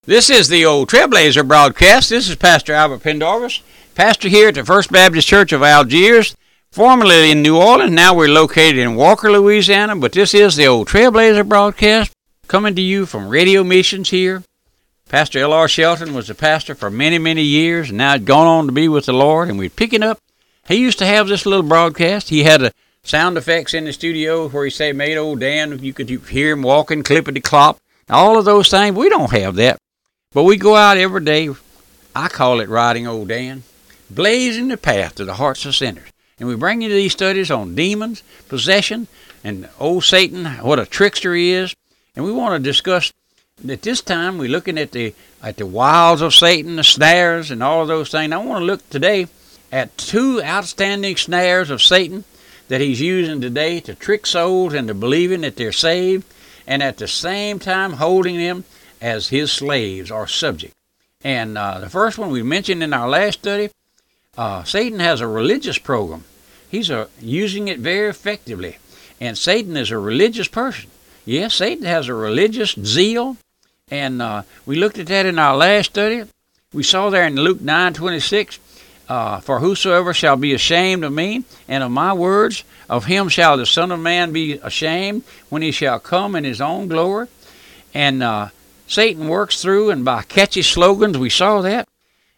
This is the old Trailblazer broadcast. This is Pastor Albert Pendarvis, pastor here at the First Baptist Church of Algiers, formerly in New Orleans. Now we're located in Walker, Louisiana, but this is the old Trailblazer broadcast coming to you from Radio Missions here. Pastor L.R. Shelton was the pastor for many, many years, and now he's gone on to be with the Lord, and we're picking up. He used to have this little broadcast. He had sound effects in the studio where he said, made old Dan, you could hear him walking, clippity-clop, all of those things. We don't have that. But we go out every day, I call it riding old Dan, blazing the path to the hearts of sinners. And we bring you these studies on demons, possession, and old Satan, what a trickster he is. And we want to discuss, at this time, we're looking at the wiles of Satan, the snares, and all of those things. I want to look today at two outstanding snares of Satan that he's using today to trick souls into believing that they're saved, and at the same time holding them as his slaves or subject. And the first one we mentioned in our last study, Satan has a religious program. He's using it very effectively. And Satan is a religious person. Yes, Satan has a religious zeal. And we looked at that in our last study. We saw there in Luke 9:26, for whosoever shall be ashamed of me and of my words, of him shall the Son of Man be ashamed when he shall come in his own glory. And Satan works through, and by catchy slogans, we saw that.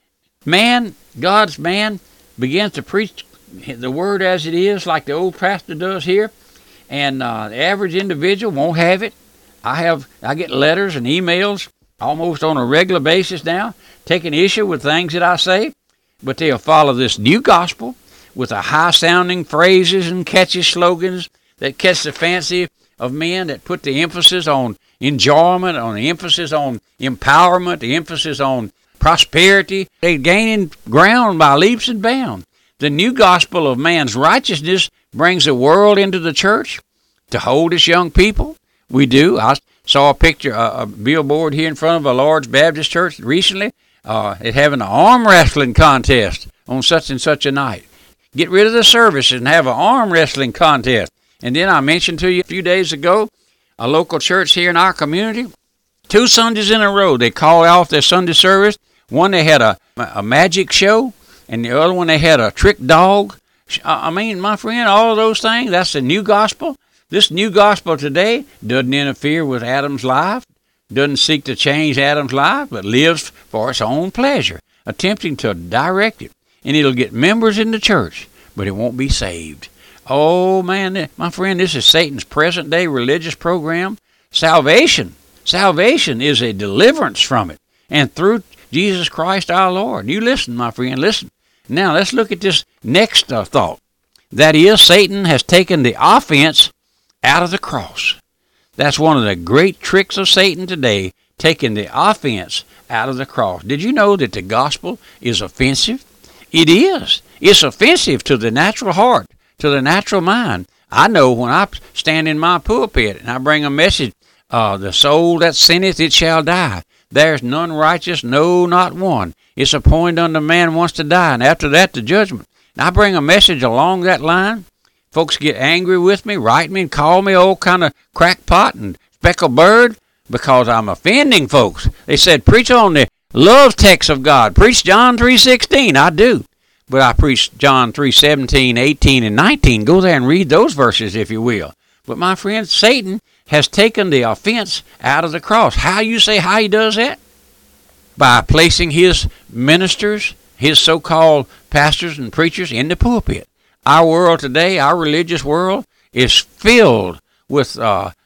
Man, God's man, begins to preach the word as it is, like the old pastor does here, and the average individual won't have it. I get letters and emails almost on a regular basis now, taking issue with things that I say, but they'll follow this new gospel with the high-sounding phrases and catchy slogans that catch the fancy of men, that put the emphasis on enjoyment, on the emphasis on empowerment, the emphasis on prosperity. They're gaining ground by leaps and bounds. The new gospel of man's righteousness brings the world into the church to hold its young people. We do. I saw a picture, a billboard here in front of a large Baptist church recently. It having an arm wrestling contest on such and such a night. Get rid of the services and have an arm wrestling contest. And then I mentioned to you a few days ago, a local church here in our community, 2 Sundays in a row, they called off their Sunday service. One, they had a magic show, and the other one, they had a trick dog. I mean, my friend, all of those things, that's the new gospel. This new gospel today doesn't interfere with Adam's life, doesn't seek to change Adam's life, but lives for its own pleasure, attempting to direct it. And it'll get members in the church, but it won't be saved. Oh, man, my friend, this is Satan's present-day religious program. Salvation is a deliverance from it, and through Jesus Christ our Lord. You listen, my friend, listen. Now, let's look at this next thought. That is, Satan has taken the offense out of the cross. That's one of the great tricks of Satan today, taking the offense out of the cross. Did you know that the gospel is offensive? It is. It's offensive to the natural heart, to the natural mind. I know when I stand in my pulpit and I bring a message, the soul that sinneth, it shall die. There's none righteous, no, not one. It's appointed unto man once to die, and after that, the judgment. And I bring a message along that line. Folks get angry with me, write me, and call me all kind of crackpot and speckled bird because I'm offending folks. They said, preach on the love text of God. Preach John 3:16. I do. But I preach John 3:17, 18, and 19. Go there and read those verses, if you will. But my friend, Satan has taken the offense out of the cross. How you say how he does that? By placing his ministers, his so-called pastors and preachers in the pulpit. Our world today, our religious world, is filled with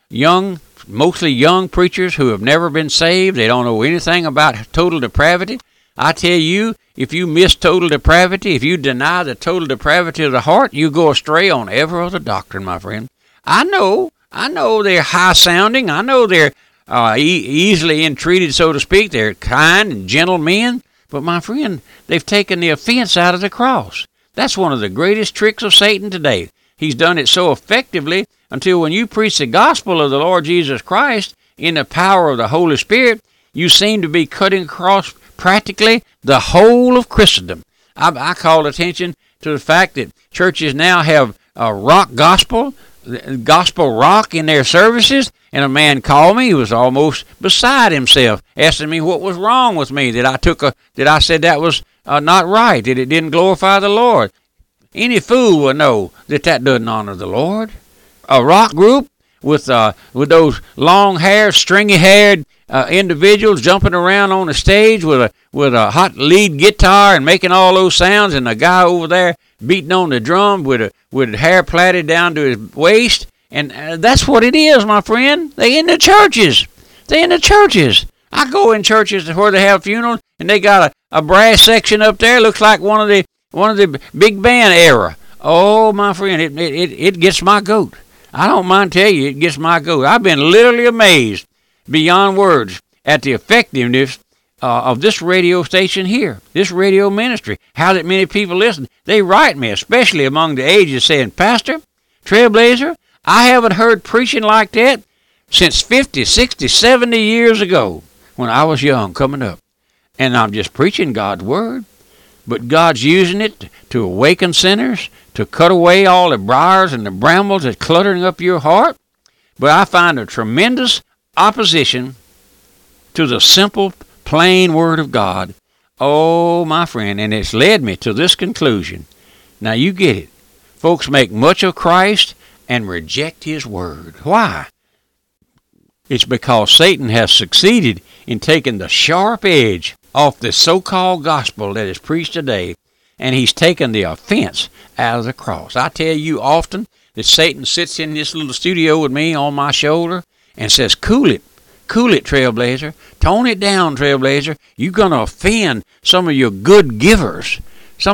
mostly young preachers who have never been saved. They don't know anything about total depravity. I tell you, if you miss total depravity, if you deny the total depravity of the heart, you go astray on every other doctrine, my friend. I know they're high-sounding. I know they're easily entreated, so to speak. They're kind and gentle men. But, my friend, they've taken the offense out of the cross. That's one of the greatest tricks of Satan today. He's done it so effectively until when you preach the gospel of the Lord Jesus Christ in the power of the Holy Spirit, you seem to be cutting across practically the whole of Christendom. I call attention to the fact that churches now have a rock gospel, gospel rock in their services, and a man called me. He was almost beside himself, asking me what was wrong with me, that I said that was not right, that it didn't glorify the Lord. Any fool will know that doesn't honor the Lord. A rock group with those long haired, stringy haired individuals jumping around on the stage with a hot lead guitar and making all those sounds, and a guy over there beating on the drum with hair plaited down to his waist, and that's what it is, my friend. They in the churches. I go in churches where they have funerals, and they got a brass section up there. Looks like one of the big band era. Oh, my friend, it gets my goat. I don't mind telling you, it gets my goat. I've been literally amazed beyond words at the effectiveness of this radio station here, this radio ministry. How that many people listen. They write me, especially among the ages, saying, Pastor, Trailblazer, I haven't heard preaching like that since 50, 60, 70 years ago when I was young coming up. And I'm just preaching God's word. But God's using it to awaken sinners, to cut away all the briars and the brambles that's cluttering up your heart. But I find a tremendous opposition to the simple, plain word of God. Oh, my friend, and it's led me to this conclusion. Now you get it. Folks make much of Christ and reject his word. Why? It's because Satan has succeeded in taking the sharp edge off the so-called gospel that is preached today, and he's taken the offense out of the cross. I tell you often that Satan sits in this little studio with me on my shoulder and says, cool it, Trailblazer, tone it down, Trailblazer. You're going to offend some of your good givers.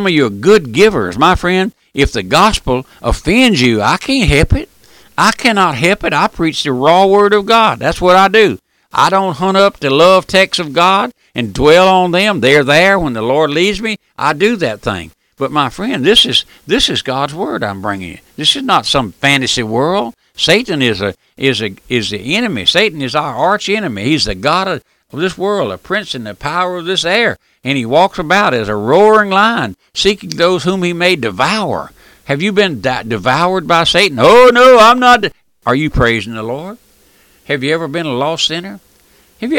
My friend. If the gospel offends you, I can't help it. I cannot help it. I preach the raw word of God. That's what I do. I don't hunt up the love texts of God and dwell on them. They're there when the Lord leads me. I do that thing. But my friend, this is God's word I'm bringing you. This is not some fantasy world. Satan is the enemy. Satan is our arch enemy. He's the god of this world, a prince in the power of this air, and he walks about as a roaring lion, seeking those whom he may devour. Have you been devoured by Satan? Oh no, I'm not. Are you praising the Lord? Have you ever been a lost sinner? Did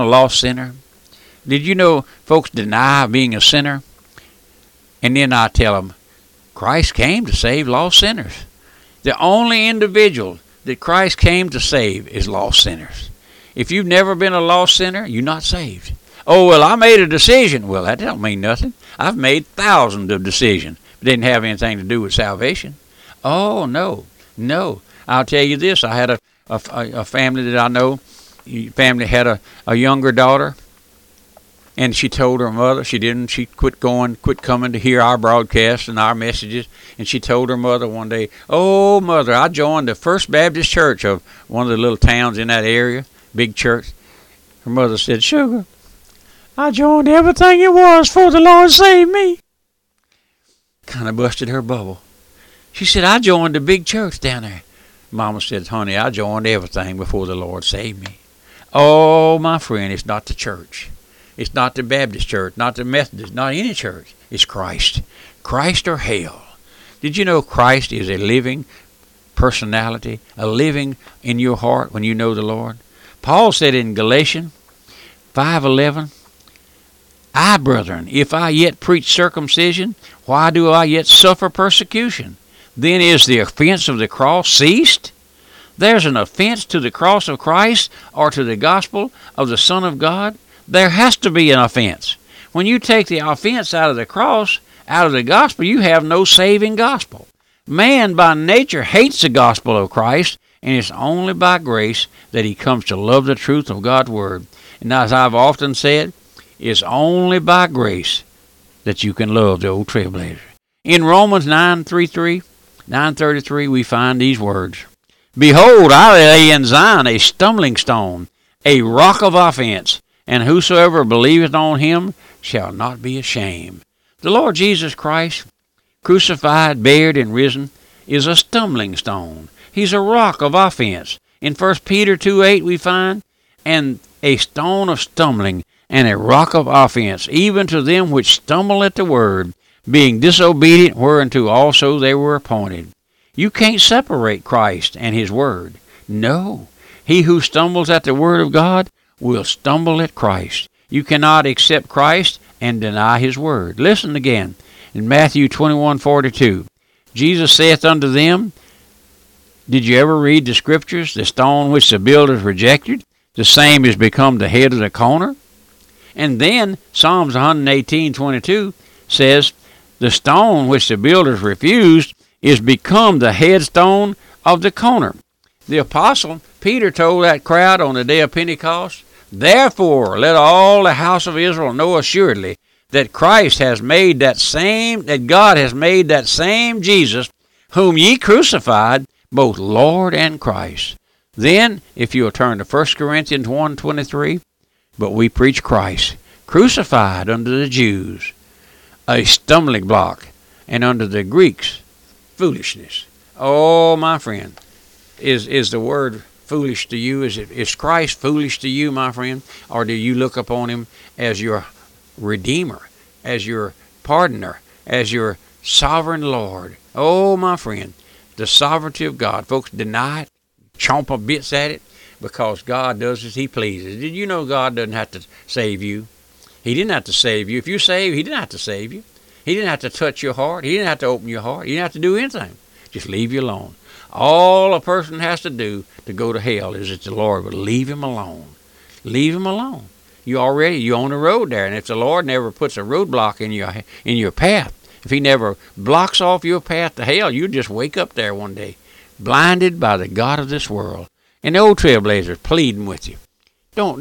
you know folks deny being a sinner? And then I tell them, Christ came to save lost sinners. The only individual that Christ came to save is lost sinners. If you've never been a lost sinner, you're not saved. Oh, well, I made a decision. Well, that don't mean nothing. I've made thousands of decisions. It didn't have anything to do with salvation. Oh, no. I'll tell you this. I had a family that I know. The family had a younger daughter. And she told her mother, she quit coming to hear our broadcasts and our messages. And she told her mother one day, oh, Mother, I joined the First Baptist Church of one of the little towns in that area, big church. Her mother said, Sugar, I joined everything it was before the Lord saved me. Kind of busted her bubble. She said, I joined the big church down there. Mama said, honey, I joined everything before the Lord saved me. Oh, my friend, it's not the church. It's not the Baptist church, not the Methodist, not any church. It's Christ. Christ or hell. Did you know Christ is a living personality, a living in your heart when you know the Lord? Paul said in Galatians 5:11, I, brethren, if I yet preach circumcision, why do I yet suffer persecution? Then is the offense of the cross ceased? There's an offense to the cross of Christ or to the gospel of the Son of God. There has to be an offense. When you take the offense out of the cross, out of the gospel, you have no saving gospel. Man by nature hates the gospel of Christ, and it's only by grace that he comes to love the truth of God's word. And as I've often said, it's only by grace that you can love the old Trailblazer. In Romans 9:33, we find these words. Behold, I lay in Zion a stumbling stone, a rock of offense, and whosoever believeth on him shall not be ashamed. The Lord Jesus Christ, crucified, buried, and risen, is a stumbling stone. He's a rock of offense. In 1 Peter 2:8 we find, and a stone of stumbling, and a rock of offense, even to them which stumble at the word, being disobedient whereunto also they were appointed. You can't separate Christ and his word. No. He who stumbles at the word of God will stumble at Christ. You cannot accept Christ and deny his word. Listen again. In Matthew 21:42, Jesus saith unto them, did you ever read the scriptures? The stone which the builders rejected, the same is become the head of the corner. And then Psalms 118:22 says, the stone which the builders refused is become the headstone of the corner. The apostle Peter told that crowd on the day of Pentecost, therefore let all the house of Israel know assuredly that Christ has made that God has made that same Jesus whom ye crucified, both Lord and Christ. Then, if you'll turn to 1 Corinthians 1:23, but we preach Christ, crucified unto the Jews, a stumbling block, and unto the Greeks, foolishness. Oh, my friend, is the word foolish to you? Is Christ foolish to you, my friend? Or do you look upon him as your Redeemer, as your pardoner, as your sovereign Lord? Oh, my friend, the sovereignty of God. Folks deny it, chomp a bits at it, because God does as he pleases. Did you know God doesn't have to save you? He didn't have to save you. If you saved, he didn't have to save you. He didn't have to touch your heart. He didn't have to open your heart. He didn't have to do anything. Just leave you alone. All a person has to do to go to hell is that the Lord would leave him alone. Leave him alone. You're on the road there, and if the Lord never puts a roadblock in your path, if he never blocks off your path to hell, you just wake up there one day, blinded by the god of this world. And the old trailblazers pleading with you. Don't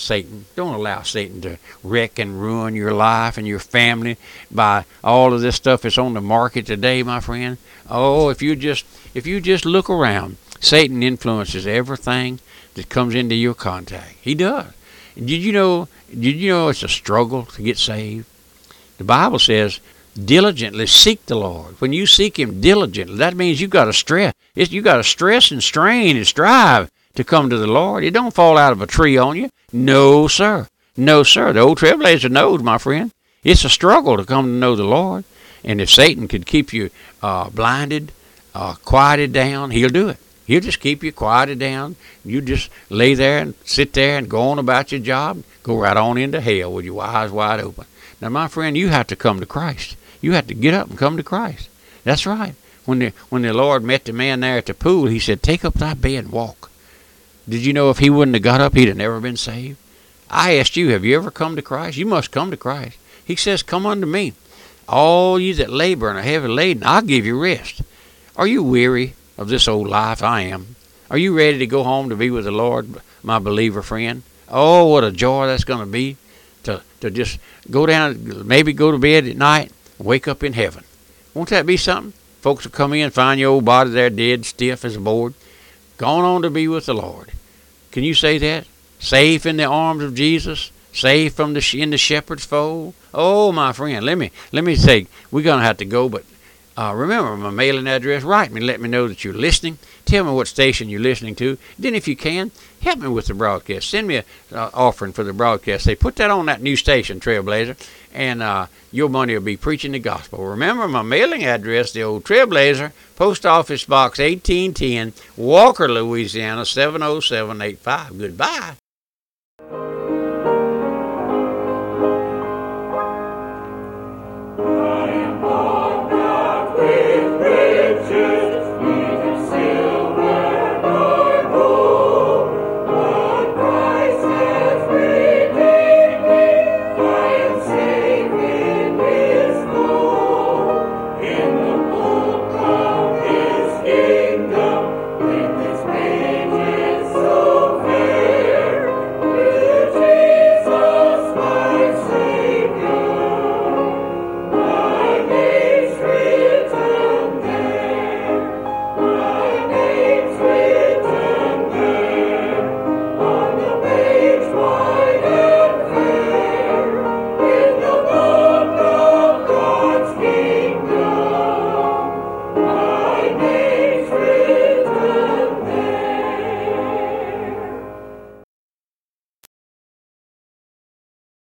allow Satan to wreck and ruin your life and your family by all of this stuff that's on the market today, my friend. Oh, if you just look around, Satan influences everything that comes into your contact. He does. Did you know it's a struggle to get saved? The Bible says, diligently seek the Lord. When you seek him diligently, that means you got to stress. You got to stress and strain and strive to come to the Lord. It don't fall out of a tree on you. No, sir. No, sir. The old trailblazer knows, my friend. It's a struggle to come to know the Lord. And if Satan could keep you blinded, quieted down, he'll do it. He'll just keep you quieted down. You just lay there and sit there and go on about your job. Go right on into hell with your eyes wide open. Now, my friend, you have to come to Christ. You have to get up and come to Christ. That's right. When the Lord met the man there at the pool, he said, take up thy bed and walk. Did you know if he wouldn't have got up, he'd have never been saved? I asked you, have you ever come to Christ? You must come to Christ. He says, come unto me, all ye that labor and are heavy laden, I'll give you rest. Are you weary of this old life? I am. Are you ready to go home to be with the Lord, my believer friend? Oh, what a joy that's going to be to just go down, maybe go to bed at night, wake up in heaven. Won't that be something? Folks will come in, find your old body there dead, stiff as a board, gone on to be with the Lord. Can you say that? Safe in the arms of Jesus, safe in the shepherd's fold. Oh, my friend, let me say, we're going to have to go, but remember my mailing address. Write me, let me know that you're listening. Tell me what station you're listening to. Then if you can, help me with the broadcast. Send me an offering for the broadcast. Say, put that on that new station, Trailblazer, and your money will be preaching the gospel. Remember my mailing address, the old Trailblazer, Post Office Box 1810, Walker, Louisiana, 70785. Goodbye.